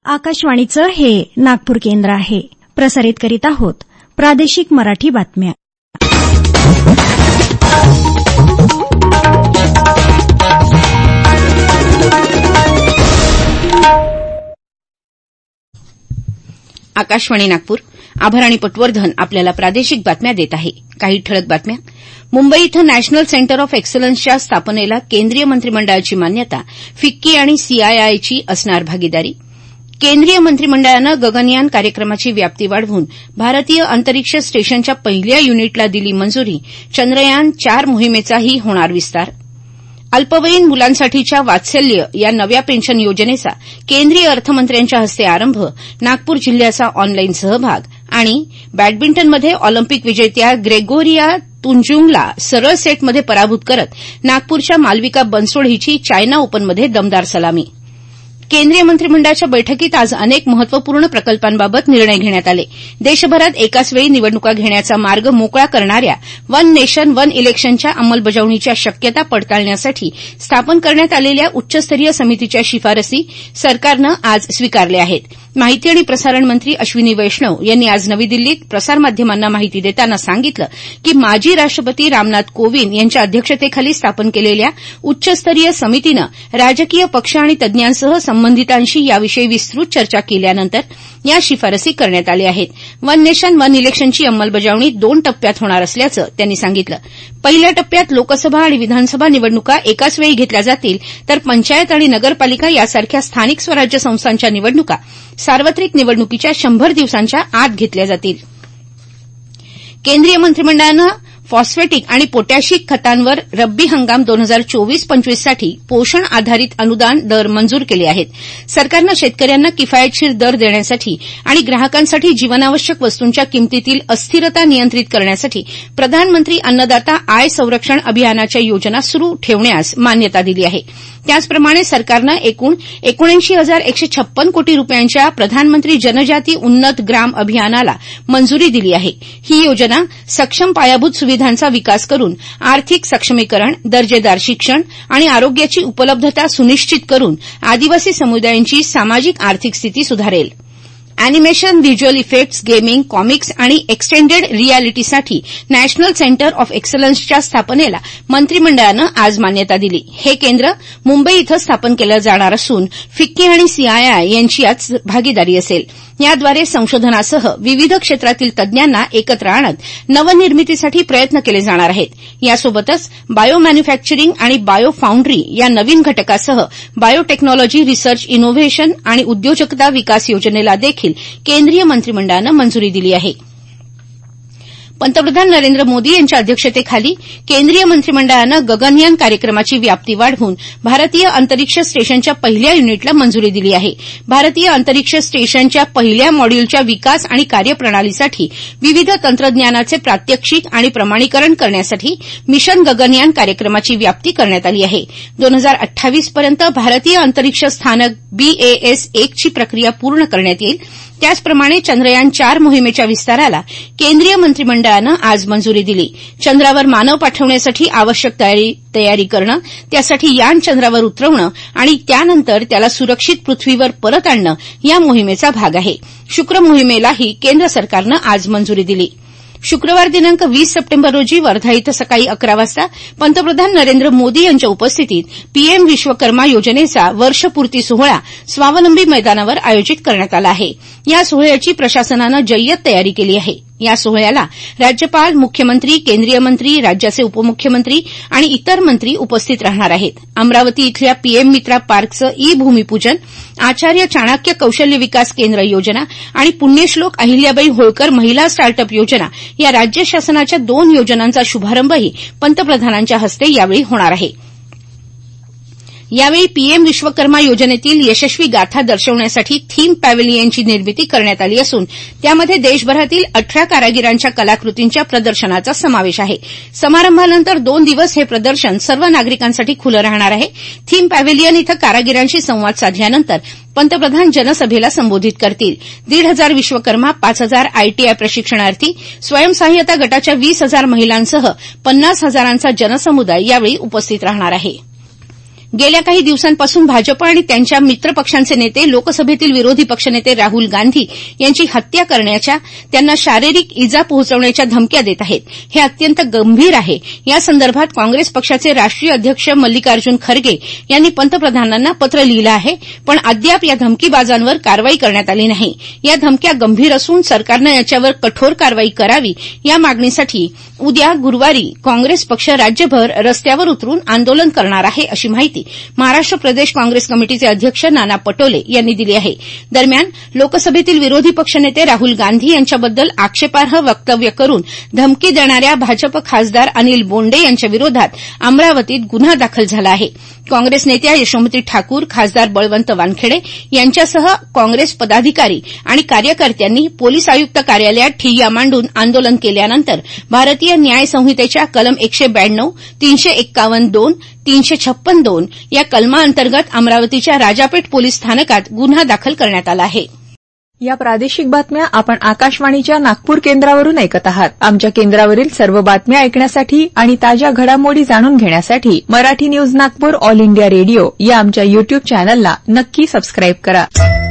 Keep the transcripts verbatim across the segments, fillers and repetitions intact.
आकाशवाणीचं हे नागपूर केंद्र आहे. प्रसारित करीत आहोत प्रादेशिक मराठी बातम्या. आकाशवाणी नागपूर. आभाराणी पटवर्धन आपल्याला प्रादेशिक बातम्या देत आहे. काही ठळक बातम्या. मुंबई इथं नॅशनल सेंटर ऑफ एक्सलन्सच्या स्थापनेला केंद्रीय मंत्रिमंडळाची मान्यता. फिक्की आणि सीआयआयची असणार भागीदारी. केंद्रीय मंत्रिमंडळानं गगनयान कार्यक्रमाची व्याप्ती वाढवून भारतीय अंतरिक्ष स्टेशनच्या पहिल्या युनिटला दिली मंजुरी. चंद्रयान चार मोहिमेचाही होणार विस्तार. अल्पवयीन मुलांसाठीच्या वात्सल्य या नव्या पेन्शन योजनेचा केंद्रीय अर्थमंत्र्यांच्या हस्ते आरंभ. नागपूर जिल्ह्याचा ऑनलाईन सहभाग. आणि बॅडमिंटनमध्ये ऑलिम्पिक विजेत्या ग्रेगोरिया तुंजुंगला सरळ सेटमध्ये पराभूत करत नागपूरच्या मालविका बनसोड हिची चायना ओपनमध्ये दमदार सलामी. केंद्रीय मंत्रिमंडळाच्या बैठकीत आज अनेक महत्वपूर्ण प्रकल्पांबाबत निर्णय घेण्यात आले. देशभरात एकाच वेळी निवडणुका घेण्याचा मार्ग मोकळा करणाऱ्या वन नेशन वन इलेक्शनच्या अंमलबजावणीच्या शक्यता पडताळण्यासाठी स्थापन करण्यात आलेल्या उच्चस्तरीय समितीच्या शिफारसी सरकारनं आज स्वीकारल्या आहेत. माहिती आणि प्रसारण मंत्री अश्विनी वैष्णव यांनी आज नवी दिल्लीत प्रसारमाध्यमांना माहिती देताना सांगितलं की माजी राष्ट्रपती रामनाथ कोविंद यांच्या अध्यक्षतेखाली स्थापन केलेल्या उच्चस्तरीय समितीनं राजकीय पक्ष आणि तज्ञांसह संबंधितांशी याविषयी विस्तृत चर्चा केल्यानंतर या शिफारसी करण्यात आल्या आहेत. वन नेशन वन इलेक्शनची अंमलबजावणी दोन टप्प्यात होणार असल्याचं त्यांनी सांगितलं. पहिल्या टप्प्यात लोकसभा आणि विधानसभा निवडणुका एकाच वेळी घेतल्या जातील, तर पंचायत आणि नगरपालिका यासारख्या स्थानिक स्वराज्य संस्थांच्या निवडणुका सार्वत्रिक निवडणुकीच्या शंभर दिवसांच्या आत घेतल्या जातील. केंद्रीय मंत्रिमंडळानं फॉस्फेटिक आणि पोटॅशिक खतांवर रब्बी हंगाम दोन हजार चोवीस पंचवीस साठी पोषण आधारित अनुदान दर मंजूर केले आहेत. सरकारनं शेतकऱ्यांना किफायतशीर दर देण्यासाठी आणि ग्राहकांसाठी जीवनावश्यक वस्तूंच्या किंमतीतील अस्थिरता नियंत्रित करण्यासाठी प्रधानमंत्री अन्नदाता आय संरक्षण अभियानाच्या योजना सुरू ठेवण्यास मान्यता दिली आहे. त्याचप्रमाणे सरकारनं एकूण एकोणऐंशी हजार एकशे छप्पन कोटी रुपयांच्या प्रधानमंत्री जनजाती उन्नत ग्राम अभियानाला मंजुरी दिली आहे. ही योजना सक्षम पायाभूत सुविधांचा विकास करून आर्थिक सक्षमीकरण, दर्जेदार शिक्षण आणि आरोग्याची उपलब्धता सुनिश्चित करून आदिवासी समुदायांची सामाजिक आर्थिक स्थिती सुधारेल. Animation, visual effects, gaming, comics आणि एक्सटेंडेड रियालिटीसाठी नॅशनल सेंटर ऑफ एक्सलन्सच्या स्थापनेला मंत्रिमंडळानं आज मान्यता दिली. हे केंद्र मुंबई इथं स्थापन केलं जाणार असून फिक्की आणि सीआयआय यांची यात भागीदारी असेल. याद्वारे संशोधनासह विविध क्षेत्रातील तज्ञांना एकत्र आणत नवनिर्मितीसाठी प्रयत्न केले जाणार आहेत. यासोबतच बायो मॅन्युफॅक्चरिंग आणि बायो फाउंड्री या नवीन घटकासह बायोटेक्नॉलॉजी रिसर्च इनोव्हेशन आणि उद्योजकता विकास योजनेला देखील केंद्रीय मंत्रिमंडळानं मंजुरी दिली आहे. पंतप्रधान नरेंद्र मोदी यांच्या अध्यक्षतेखाली केंद्रीय मंत्रिमंडळानं गगनयान कार्यक्रमाची व्याप्ती वाढवून भारतीय अंतरिक्ष स्टेशनच्या पहिल्या युनिटला मंजुरी दिली आहे. भारतीय अंतरिक्ष स्टेशनच्या पहिल्या मॉड्यूलच्या विकास आणि कार्यप्रणालीसाठी विविध तंत्रज्ञानाचे प्रात्यक्षिक आणि प्रमाणीकरण करण्यासाठी मिशन गगनयान कार्यक्रमाची व्याप्ती करण्यात आली आहे. दोन हजार अठ्ठावीस पर्यंत भारतीय अंतरिक्ष स्थानक बीएएस एक ची प्रक्रिया पूर्ण करण्यात येईल. त्याचप्रमाणे चंद्रयान चार मोहिमेच्या विस्ताराला केंद्रीय मंत्रिमंडळानं आज मंजुरी दिली. चंद्रावर मानव पाठवण्यासाठी आवश्यक तयारी, तयारी करणं, त्यासाठी यान चंद्रावर उतरवणं आणि त्यानंतर त्याला सुरक्षित पृथ्वीवर परत आणणं या मोहिमेचा भाग आहे. शुक्र मोहिमेलाही केंद्र सरकारनं आज मंजुरी दिली. शुक्रवार दिनांक वीस सप्टेंबर रोजी वर्धा इथं सकाळी अकरा वाजता पंतप्रधान नरेंद्र मोदी यांच्या उपस्थितीत पीएम विश्वकर्मा योजनेचा वर्षपूर्ती सोहळा स्वावलंबी मैदानावर आयोजित करण्यात आला आहे. या सोहळ्याची प्रशासनानं जय्यत तयारी केली आहे. या सोहळ्याला राज्यपाल, मुख्यमंत्री, केंद्रीय मंत्री, राज्याचे उपमुख्यमंत्री आणि इतर मंत्री उपस्थित राहणार आहेत. अमरावती इथल्या पीएम मित्रा पार्कचं ई भूमिपूजन, आचार्य चाणक्य कौशल्य विकास केंद्र योजना आणि पुण्यश्लोक अहिल्याबाई होळकर महिला स्टार्टअप योजना या राज्य शासनाच्या दोन योजनांचा शुभारंभही पंतप्रधानांच्या हस्ते यावेळी होणार आहे. यावेळी पीएम विश्वकर्मा योजनेतील यशस्वी गाथा दर्शवण्यासाठी थीम पॅव्हेलियनची निर्मिती करण्यात आली असून त्यामध्ये देशभरातील अठरा कारागिरांच्या कलाकृतींच्या प्रदर्शनाचा समावेश आहे. समारंभानंतर दोन दिवस हे प्रदर्शन सर्व नागरिकांसाठी खुलं राहणार आहे. थीम पॅव्हेलियन इथं कारागिरांशी संवाद साधल्यानंतर पंतप्रधान जनसभेला संबोधित करतील. दीड हजार विश्वकर्मा, पाच हजार आयटीआय प्रशिक्षणार्थी, स्वयंसहाय्यता गटाच्या वीस हजार महिलांसह पन्नास हजारांचा जनसमुदाय यावेळी उपस्थित राहणार आहे. गेल्या काही दिवसांपासून भाजप आणि त्यांच्या मित्रपक्षांचे नेते लोकसभेतील विरोधी पक्षनेते राहुल गांधी यांची हत्या करण्याच्या, त्यांना शारीरिक इजा पोहोचवण्याच्या धमक्या देत आहेत. हे अत्यंत गंभीर आहे. या संदर्भात काँग्रेस पक्षाचे राष्ट्रीय अध्यक्ष मल्लिकार्जुन खरगे यांनी पंतप्रधानांना पत्र लिहिलं आहे, पण अद्याप या धमकीबाजांवर कारवाई करण्यात आली नाही. या धमक्या गंभीर असून सरकारनं याच्यावर कठोर कारवाई करावी, या मागणीसाठी उद्या गुरुवारी काँग्रेस पक्ष राज्यभर रस्त्यावर उतरून आंदोलन करणार आहे, अशी माहिती महाराष्ट्र प्रदेश काँग्रेस कमिटीचे अध्यक्ष नाना पटोले यांनी दिली आहे. दरम्यान लोकसभेतील विरोधी पक्षनेते राहुल गांधी यांच्याबद्दल आक्षेपार्ह वक्तव्य करून धमकी देणाऱ्या भाजप खासदार अनिल बोंडे यांच्या विरोधात अमरावतीत गुन्हा दाखल झाला आहे. काँग्रेस नेत्या यशोमती ठाकूर, खासदार बळवंत वानखेडे यांच्यासह काँग्रेस पदाधिकारी आणि कार्यकर्त्यांनी पोलीस आयुक्त कार्यालयात ठिय्या मांडून आंदोलन केल्यानंतर भारतीय न्याय संहितेच्या कलम एकशे ब्याण्णव, तीनशे एक्कावन्न दोन, तीनशे छप्पन दोन या कलमांतर्गत अमरावतीच्या राजापेठ पोलीस स्थानकात गुन्हा दाखल करण्यात आला आहे. या प्रादेशिक बातम्या आपण आकाशवाणीच्या नागपूर केंद्रावरून ऐकत आहात. आमच्या केंद्रावरील सर्व बातम्या ऐकण्यासाठी आणि ताज्या घडामोडी जाणून घेण्यासाठी Marathi news Nagpur all India radio या आमच्या युट्यूब चॅनलला नक्की सबस्क्राईब करा.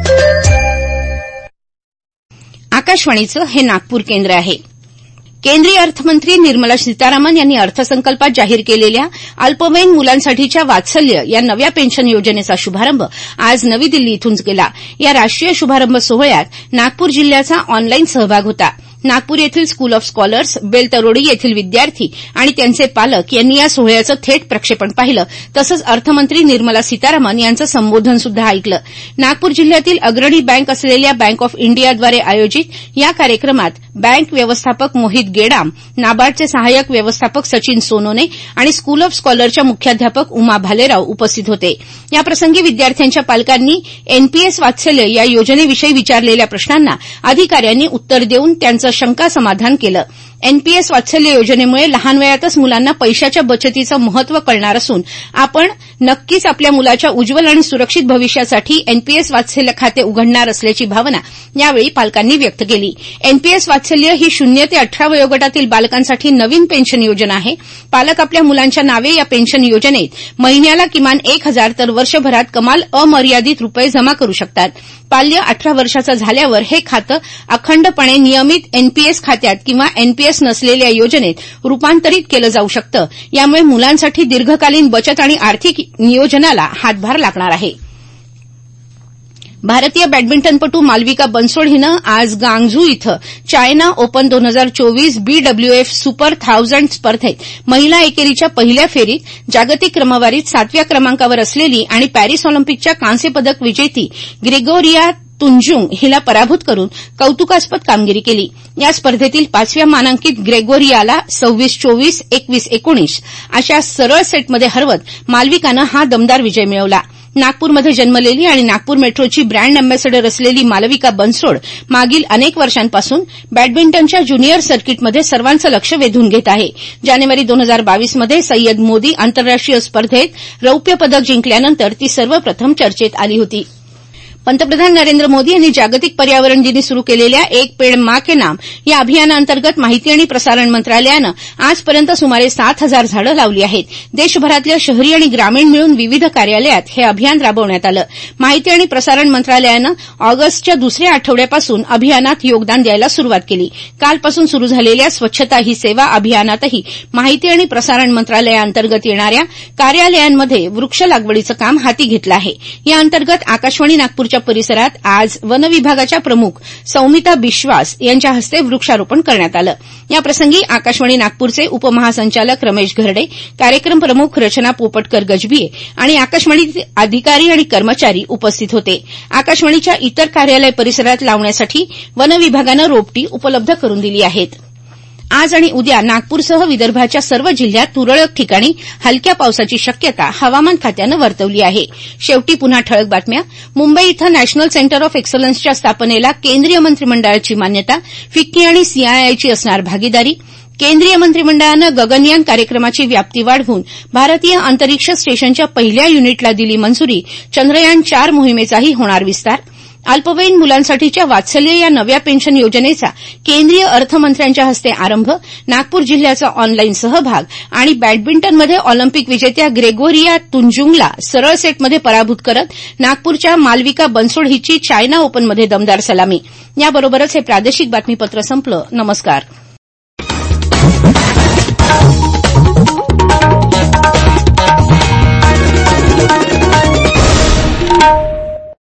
आकाशवाणीचं हे नागपूर केंद्र आहे. केंद्रीय अर्थमंत्री निर्मला सीतारामन यांनी अर्थसंकल्पात जाहीर केलेल्या अल्पवयीन मुलांसाठीच्या वात्सल्य या नव्या पेन्शन योजनेचा शुभारंभ आज नवी दिल्ली इथून केला. या राष्ट्रीय शुभारंभ सोहळ्यात नागपूर जिल्ह्याचा ऑनलाईन सहभाग होता. नागपूर येथील स्कूल ऑफ स्कॉलर्स, बेलतरोडी येथील विद्यार्थी आणि त्यांचे पालक यांनी या सोहळ्याचं थेट प्रक्षेपण पाहिलं. तसंच अर्थमंत्री निर्मला सीतारामन यांचं संबोधन सुद्धा ऐकलं. नागपूर जिल्ह्यातील अग्रणी बँक असलेल्या बँक ऑफ इंडियाद्वारे आयोजित या कार्यक्रमात बँक व्यवस्थापक मोहित गेडाम, नाबार्डचे सहाय्यक व्यवस्थापक सचिन सोनोने आणि स्कूल ऑफ स्कॉलरच्या मुख्याध्यापक उमा भालेराव उपस्थित होते. याप्रसंगी विद्यार्थ्यांच्या पालकांनी एनपीएस वात्सल्य या योजनेविषयी विचारलेल्या प्रश्नांना अधिकाऱ्यांनी उत्तर देऊन त्यांचं शंका समाधान केलं. एनपीएस वात्सल्य योजनेमुळे लहान वयातच मुलांना पैशाच्या बचतीचं महत्त्व कळणार असून आपण नक्कीच आपल्या मुलाच्या उज्ज्वल आणि सुरक्षित भविष्यासाठी एनपीएस वात्सल्य खाते उघडणार असल्याची भावना यावेळी पालकांनी व्यक्त केली. एनपीएस वात्सल्य ही शून्य ते अठरा वयोगटातील बालकांसाठी नवीन पेन्शन योजना आहे. पालक आपल्या मुलांच्या नावे या पेन्शन योजनेत महिन्याला किमान एक हजार तर वर्षभरात कमाल अमर्यादित रुपये जमा करू शकतात. पाल्य अठरा वर्षाचं झाल्यावर हे खातं अखंडपणे नियमित एनपीएस खात्यात किंवा एनपीएस नसलेल्या योजनेत रूपांतरित केलं जाऊ शकतं. यामुळे मुलांसाठी दीर्घकालीन बचत आणि आर्थिक नियोजनाला हातभार लागणार आहे. भारतीय बॅडमिंटनपटू मालविका बनसोड हिनं आज गांगझू इथं चायना ओपन दोन हजार चोवीस बीडब्ल्यूएफ सुपर थाउजंड स्पर्धेत महिला एकेरीच्या पहिल्या फेरीत जागतिक क्रमवारीत सातव्या क्रमांकावर असलेली आणि पॅरिस ऑलिम्पिकच्या कांस्य पदक विजेती ग्रेगोरिया तुंजुंग हिला पराभूत करून कौतुकास्पद कामगिरी केली. या स्पर्धेतील पाचव्या मानांकित ग्रेगोरियाला सव्वीस चोवीस, एकवीस एकोणीस अशा सरळ सेटमध्ये हरवत मालविकानं हा दमदार विजय मिळवला. नागपूरमध्ये जन्मलेली आणि नागपूर मेट्रोची ब्रँड अँबॅसेडर असलेली मालविका बनसोड मागील अनेक वर्षांपासून बॅडमिंटनच्या ज्युनियर सर्किटमध्ये सर्वांचं लक्ष वेधून घेत आहे. जानेवारी दोन हजार बावीसमध्ये सय्यद मोदी आंतरराष्ट्रीय स्पर्धेत रौप्य पदक जिंकल्यानंतर ती सर्वप्रथम चर्चेत आली होती. पंतप्रधान नरेंद्र मोदी यांनी जागतिक पर्यावरण दिनी सुरू केलेल्या एक पेड माँ के नाम या अभियानांतर्गत माहिती आणि प्रसारण मंत्रालयानं आजपर्यंत सुमारे सात हजार झाडं लावली आहेत. देशभरातल्या शहरी आणि ग्रामीण मिळून विविध कार्यालयात हे अभियान राबवण्यात आलं. माहिती आणि प्रसारण मंत्रालयानं ऑगस्टच्या दुसऱ्या आठवड्यापासून अभियानात योगदान द्यायला सुरुवात केली. कालपासून सुरू झालेल्या स्वच्छता ही सेवा अभियानातही माहिती आणि प्रसारण मंत्रालयाअंतर्गत येणाऱ्या कार्यालयांमध्ये वृक्ष लागवडीचं काम हाती घेतलं आहे. या अंतर्गत आकाशवाणी नागपूरच्या परिसरात आज वन विभागाच्या प्रमुख सौमिता बिश्वास यांच्या हस्ते वृक्षारोपण करण्यात आलं. याप्रसंगी आकाशवाणी नागपूरचे उपमहासंचालक रमेश घरडे, कार्यक्रम प्रमुख रचना पोपटकर गजबिये आणि आकाशवाणीचे अधिकारी आणि कर्मचारी उपस्थित होते. आकाशवाणीच्या इतर कार्यालय परिसरात लावण्यासाठी वन विभागानं रोपटी उपलब्ध करून दिली आहेत. आज आणि उद्या नागपूरसह विदर्भाच्या सर्व जिल्ह्यात तुरळक ठिकाणी हलक्या पावसाची शक्यता हवामान खात्यानं वर्तवली आहे. शेवटी पुन्हा ठळक बातम्या. मुंबई इथं नॅशनल सेंटर ऑफ एक्सलन्सच्या स्थापनेला केंद्रीय मंत्रिमंडळाची मान्यता. फिक्की आणि सीआयआयची असणार भागीदारी. केंद्रीय मंत्रिमंडळानं गगनयान कार्यक्रमाची व्याप्ती वाढवून भारतीय अंतरिक्ष स्टेशनच्या पहिल्या युनिटला दिली मंजुरी. चंद्रयान चार मोहिमेचाही होणार विस्तार. अल्पवयीन मुलांसाठीच्या वात्सल्य या नव्या पेन्शन योजनेचा केंद्रीय अर्थमंत्र्यांच्या हस्ते आरंभ, नागपूर जिल्ह्याचा ऑनलाईन सहभाग आणि बॅडमिंटनमध्ये ऑलिम्पिक विजेत्या ग्रेगोरिया तुंजुंगला सरळ सेटमध्ये पराभूत करत नागपूरच्या मालविका बनसोड हिची चायना ओपनमध्ये दमदार सलामी. याबरोबरच हे प्रादेशिक बातमीपत्र संपलं. नमस्कार.